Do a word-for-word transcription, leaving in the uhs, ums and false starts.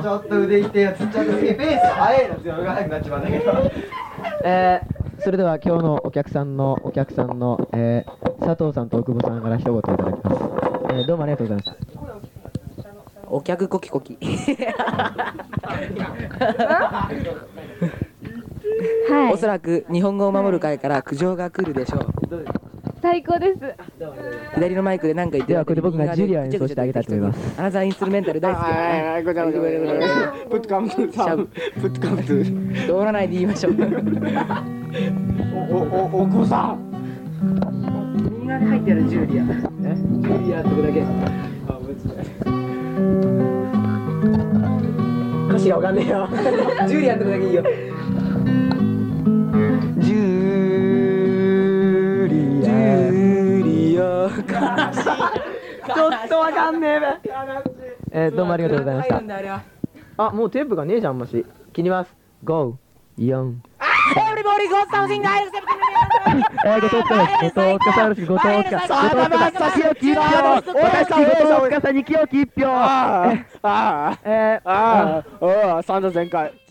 ちょっと腕いってよ、ちょっとすげえペース速いの、強いが速くなっちまうんだけど。 えー、それでは今日のお客さんのお客さんの、えー、佐藤さんと大久保さんから一言いただきます。えー、どうもありがとうございました。 お客コキコキはい、 おそらく日本語を守る会から苦情が来るでしょう。 最高です。 左のマイクで何か言ってではこれで僕がジュリアを演奏してあげたいと思います。 アナザーインストゥルメンタル大好きだね。 ごちゃごちゃごちゃごちゃ。プットカムトゥサム。プットカムトゥ。 通らないで言いましょう。 おおお子さん。 右側に入ってあるジュリア。 え？ジュリアってとこだけ。あ、歌詞がわかんねえよ。 ジュリアってとこだけいいよ。 ジュリア。ジュリア。ちょっとわかんねえべ。 えー、どうもありがとうございました。 あ、もうテープがねえじゃん、あんまし。切ります。ご、よん。 Everybody got something nice. えー、後藤塚です。後藤塚さんです。後藤塚。後藤塚。清き一票。私、後藤塚さんに清き一票。 ああ、ああ、 えー、 ああ、ああ、三度全開。